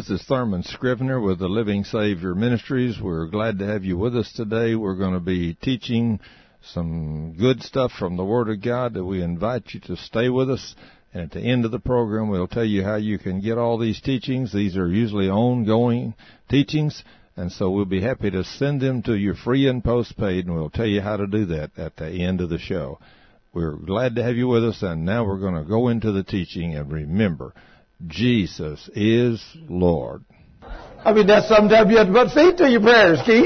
This is Thurman Scrivener with the Living Savior Ministries. We're glad to have you with us today. We're going to be teaching some good stuff from the Word of God that we invite you to stay with us. And at the end of the program, we'll tell you how you can get all these teachings. These are usually ongoing teachings, and so we'll be happy to send them to you free and postpaid, and we'll tell you how to do that at the end of the show. We're glad to have you with us, and now we're going to go into the teaching. And remember, Jesus is Lord. I mean, that's sometimes you have to put feet to your prayers, Keith.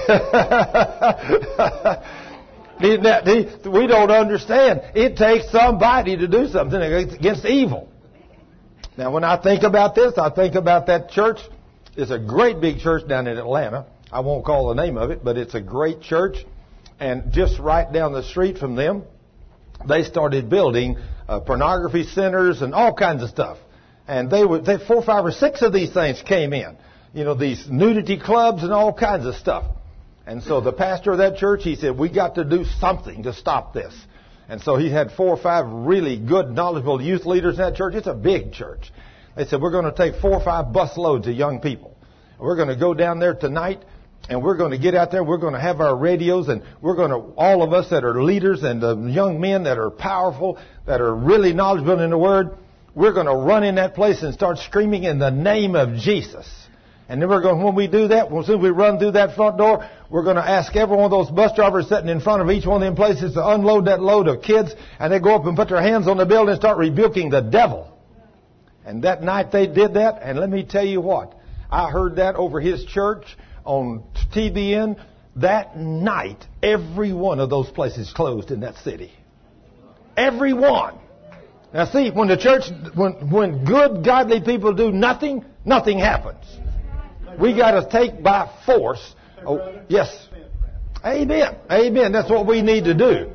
We don't understand. It takes somebody to do something against evil. Now, when I think about this, I think about that church. It's a great big church down in Atlanta. I won't call the name of it, but it's a great church. And just right down the street from them, they started building pornography centers and all kinds of stuff. And they 4, 5, or 6 of these things came in. You know, these nudity clubs and all kinds of stuff. And so the pastor of that church, he said, we got to do something to stop this. And so he had 4 or 5 really good, knowledgeable youth leaders in that church. It's a big church. They said, we're going to take 4 or 5 bus loads of young people. We're going to go down there tonight, and we're going to get out there. We're going to have our radios, and we're going to, all of us that are leaders and the young men that are powerful, that are really knowledgeable in the Word, we're going to run in that place and start screaming in the name of Jesus. And then when we do that, as soon as we run through that front door, we're going to ask every one of those bus drivers sitting in front of each one of them places to unload that load of kids, and they go up and put their hands on the building and start rebuking the devil. And that night they did that, and let me tell you what, I heard that over his church on TBN. That night, every one of those places closed in that city. Every one. Now see, when the church, when good, godly people do nothing, nothing happens. We got to take by force. Oh, yes. Amen. Amen. That's what we need to do.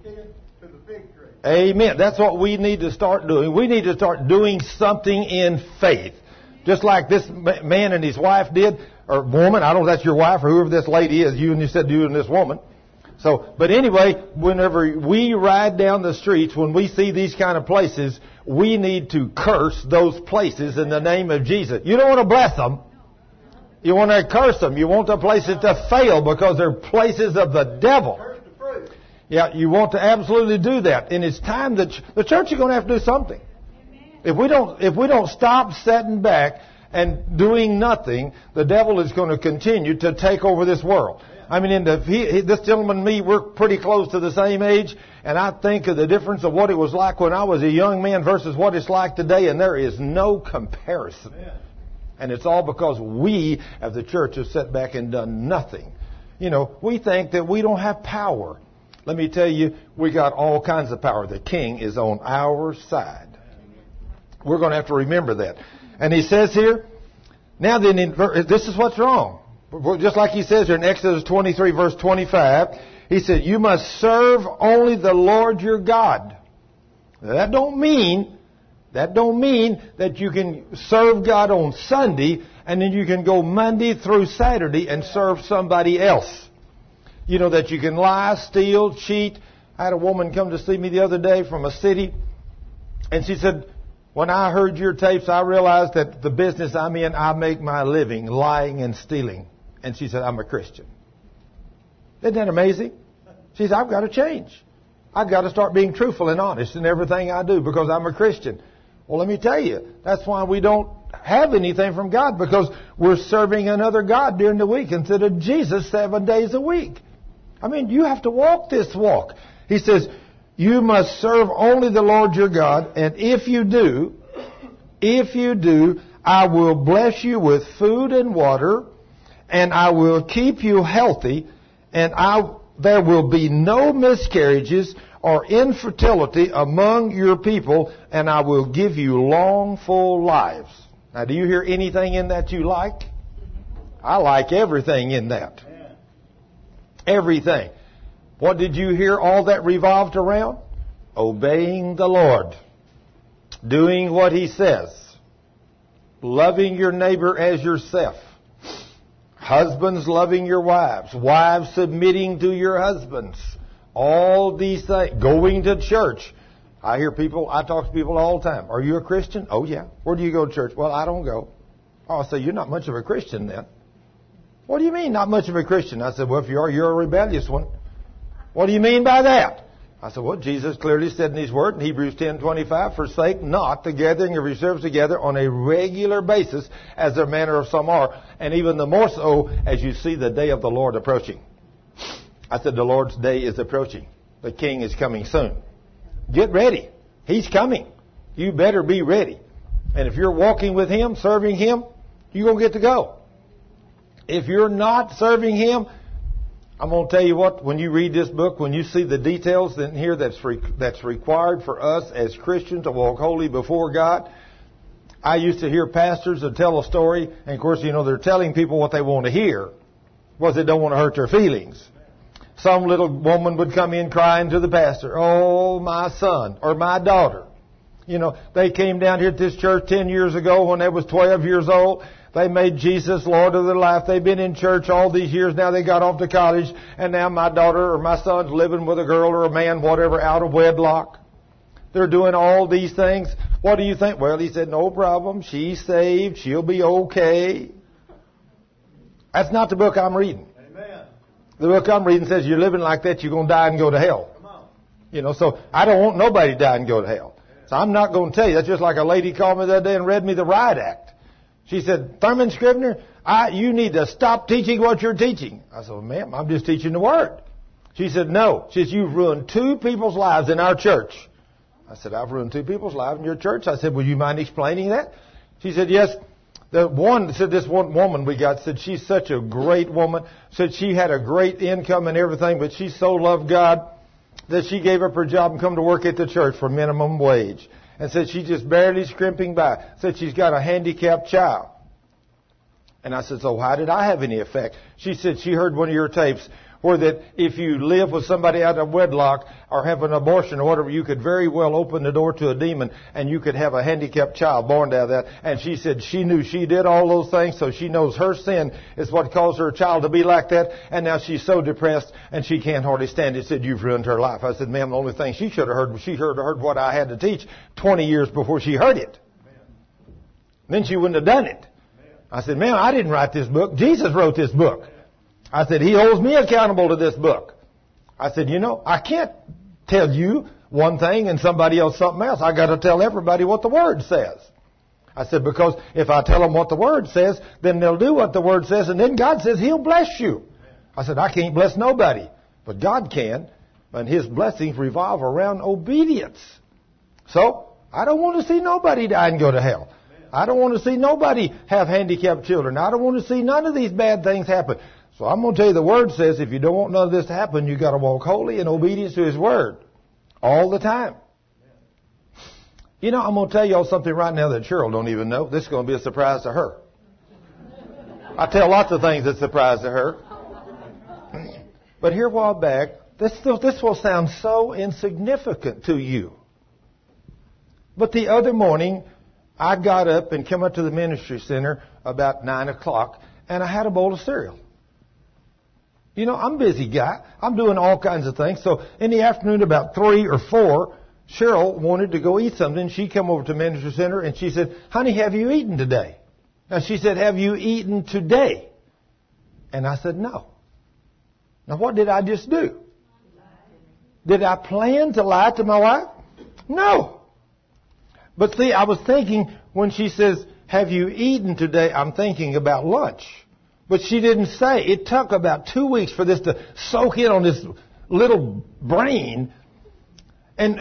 Amen. That's what we need to start doing. We need to start doing something in faith. Just like this man and his wife did, or woman, I don't know if that's your wife or whoever this lady is, you said you and this woman. So, but anyway, whenever we ride down the streets, when we see these kind of places, we need to curse those places in the name of Jesus. You don't want to bless them. You want to curse them. You want the places to fail because they're places of the devil. Yeah, you want to absolutely do that. And it's time that the church is going to have to do something. If we don't stop sitting back and doing nothing, the devil is going to continue to take over this world. I mean, this gentleman and me, we're pretty close to the same age, and I think of the difference of what it was like when I was a young man versus what it's like today, and there is no comparison. And it's all because we, as the church, have sat back and done nothing. You know, we think that we don't have power. Let me tell you, we got all kinds of power. The King is on our side. We're going to have to remember that. And he says here, now then, this is what's wrong. Just like he says here in Exodus 23, verse 25, he said, you must serve only the Lord your God. Now, that don't mean that you can serve God on Sunday and then you can go Monday through Saturday and serve somebody else. You know, that you can lie, steal, cheat. I had a woman come to see me the other day from a city, and she said, when I heard your tapes, I realized that the business I'm in, I make my living lying and stealing. And she said, I'm a Christian. Isn't that amazing? She said, I've got to change. I've got to start being truthful and honest in everything I do because I'm a Christian. Well, let me tell you, that's why we don't have anything from God, because we're serving another God during the week instead of Jesus 7 days a week. I mean, you have to walk this walk. He says, you must serve only the Lord your God, and if you do, I will bless you with food and water, and I will keep you healthy, and there will be no miscarriages or infertility among your people, and I will give you long, full lives. Now, do you hear anything in that you like? I like everything in that. Everything. What did you hear all that revolved around? Obeying the Lord. Doing what He says. Loving your neighbor as yourself. Husbands loving your wives. Wives submitting to your husbands. All these things. Going to church. I talk to people all the time. Are you a Christian? Oh, yeah. Where do you go to church? Well, I don't go. Oh, I said, you're not much of a Christian then. What do you mean, not much of a Christian? I said, well, if you are, you're a rebellious one. What do you mean by that? I said, well, Jesus clearly said in His Word in Hebrews 10:25, forsake not the gathering of yourselves together on a regular basis, as their manner of some are, and even the more so as you see the day of the Lord approaching. I said, the Lord's day is approaching. The King is coming soon. Get ready. He's coming. You better be ready. And if you're walking with Him, serving Him, you're going to get to go. If you're not serving Him, I'm going to tell you what, when you read this book, when you see the details in here that's required for us as Christians to walk holy before God. I used to hear pastors that tell a story, and of course, they're telling people what they want to hear, because they don't want to hurt their feelings. Some little woman would come in crying to the pastor, oh, my son or my daughter. They came down here to this church 10 years ago when they was 12 years old. They made Jesus Lord of their life. They've been in church all these years. Now they got off to college, and now my daughter or my son's living with a girl or a man, whatever, out of wedlock. They're doing all these things. What do you think? Well, he said, no problem. She's saved. She'll be okay. That's not the book I'm reading. Amen. The book I'm reading says you're living like that, you're going to die and go to hell. Come on. So I don't want nobody to die and go to hell. So I'm not going to tell you. That's just like a lady called me the other day and read me the Riot Act. She said, Thurman Scrivener, you need to stop teaching what you're teaching. I said, well, ma'am, I'm just teaching the Word. She said, no. She said, you've ruined 2 people's lives in our church. I said, I've ruined 2 people's lives in your church. I said, would you mind explaining that? She said, yes. This one woman we got said she's such a great woman. Said she had a great income and everything, but she so loved God that she gave up her job and come to work at the church for minimum wage. And said she's just barely scrimping by. Said she's got a handicapped child. And I said, so how did I have any effect? She said she heard one of your tapes where that if you live with somebody out of wedlock or have an abortion or whatever, you could very well open the door to a demon and you could have a handicapped child born out of that. And she said she knew she did all those things, so she knows her sin is what caused her child to be like that. And now she's so depressed and she can't hardly stand it. Said, you've ruined her life. I said, ma'am, the only thing she should have heard was she heard what I had to teach 20 years before she heard it. Then she wouldn't have done it. I said, ma'am, I didn't write this book. Jesus wrote this book. I said, He holds me accountable to this book. I said, I can't tell you one thing and somebody else something else. I got to tell everybody what the Word says. I said, because if I tell them what the Word says, then they'll do what the Word says, and then God says He'll bless you. I said, I can't bless nobody, but God can, and His blessings revolve around obedience. So, I don't want to see nobody die and go to hell. I don't want to see nobody have handicapped children. I don't want to see none of these bad things happen. So I'm going to tell you the Word says if you don't want none of this to happen, you've got to walk holy in obedience to His Word all the time. I'm going to tell y'all something right now that Cheryl don't even know. This is going to be a surprise to her. I tell lots of things that surprise to her. But here a while back, this will sound so insignificant to you. But the other morning, I got up and came up to the ministry center about 9 o'clock, and I had a bowl of cereal. I'm a busy guy. I'm doing all kinds of things. So in the afternoon, about 3 or 4, Cheryl wanted to go eat something. She came over to ministry center, and she said, honey, have you eaten today? Now, she said, have you eaten today? And I said, no. Now, what did I just do? Did I plan to lie to my wife? No. But see, I was thinking when she says, have you eaten today? I'm thinking about lunch. But she didn't say. It took about 2 weeks for this to soak in on this little brain. And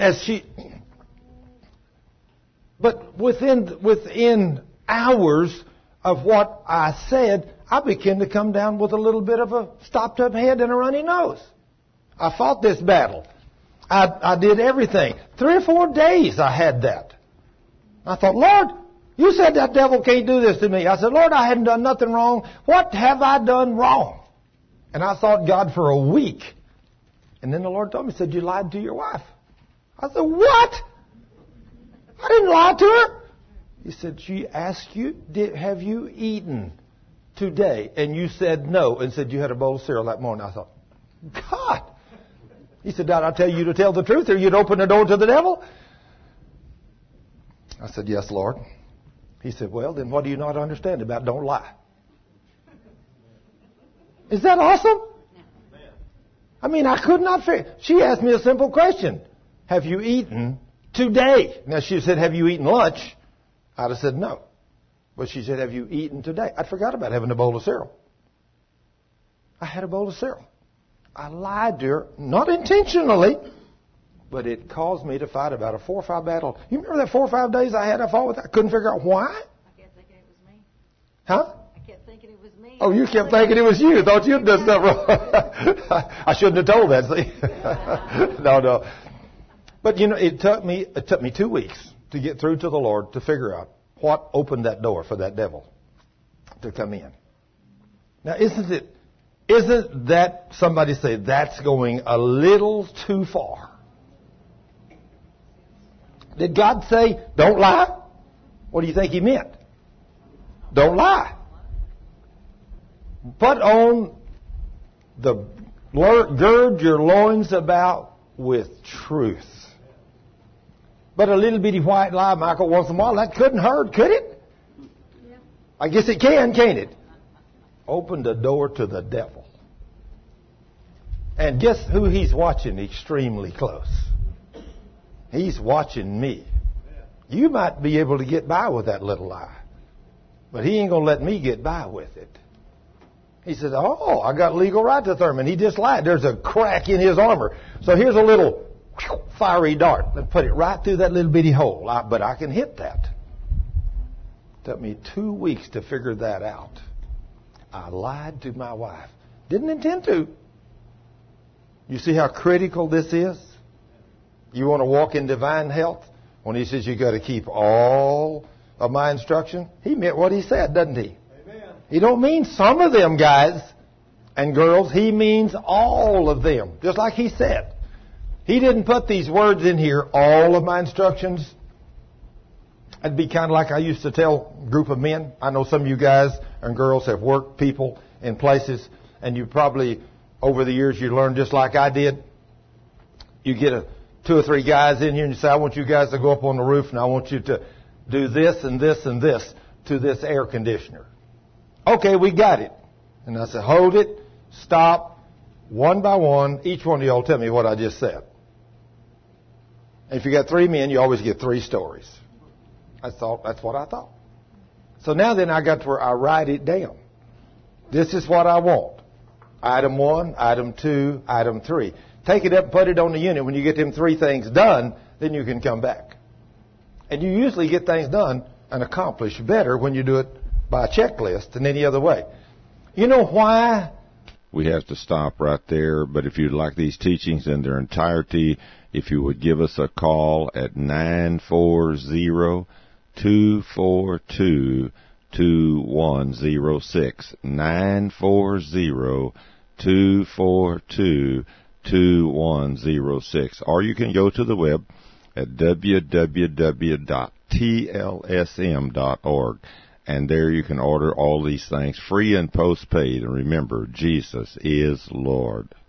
but within hours of what I said, I began to come down with a little bit of a stopped up head and a runny nose. I fought this battle. I did everything. 3 or 4 days I had that. I thought, Lord, you said that devil can't do this to me. I said, Lord, I hadn't done nothing wrong. What have I done wrong? And I thought God for a week. And then the Lord told me, He said, you lied to your wife. I said, what? I didn't lie to her. He said, she asked you, have you eaten today? And you said no, and said you had a bowl of cereal that morning. I thought, God. He said, did I tell you to tell the truth or you'd open the door to the devil? I said, yes, Lord. He said, well, then what do you not understand about don't lie? Is that awesome? I mean, I could not figure. She asked me a simple question. Have you eaten today? Now, she said, have you eaten lunch? I'd have said no. But she said, have you eaten today? I forgot about having a bowl of cereal. I had a bowl of cereal. I lied to her, not intentionally, but it caused me to fight about a 4 or 5 battle. You remember that 4 or 5 days I fought with her? I couldn't figure out why. I kept thinking it was me. Huh? I kept thinking it was me. Oh, you kept thinking it was you. Thought you'd done stuff wrong. I shouldn't have told that, see? No. But, it took me 2 weeks to get through to the Lord to figure out what opened that door for that devil to come in. Now, isn't that, somebody say, that's going a little too far? Did God say, don't lie? What do you think He meant? Don't lie. Put on gird your loins about with truth. But a little bitty white lie, Michael, once in a while, that couldn't hurt, could it? Yeah. I guess it can, can't it? Open the door to the devil. And guess who he's watching extremely close? He's watching me. You might be able to get by with that little lie, but he ain't going to let me get by with it. He says, oh, I got legal right to Thurman. He just lied. There's a crack in his armor. So here's a little fiery dart. Let's put it right through that little bitty hole. But I can hit that. It took me 2 weeks to figure that out. I lied to my wife. Didn't intend to. You see how critical this is? You want to walk in divine health? When he says you got to keep all of my instruction, he meant what he said, doesn't he? Amen. He don't mean some of them, guys and girls. He means all of them, just like he said. He didn't put these words in here, all of my instructions. It'd be kind of like I used to tell a group of men. I know some of you guys and girls have worked people in places, and you probably, over the years, you learned just like I did. You get 2 or 3 guys in here and you say, I want you guys to go up on the roof and I want you to do this and this and this to this air conditioner. Okay, we got it. And I said, hold it, stop, one by one. Each one of y'all tell me what I just said. And if you got 3 men, you always get 3 stories. That's what I thought. So now then I got to where I write it down. This is what I want. Item 1, item 2, item 3. Take it up and put it on the unit. When you get them 3 things done, then you can come back. And you usually get things done and accomplished better when you do it by a checklist than any other way. You know why? We have to stop right there, but if you'd like these teachings in their entirety, if you would give us a call at 940-242-2106, 940-242-2106, or you can go to the web at www.tlsm.org, and there you can order all these things free and postpaid. And remember, Jesus is Lord.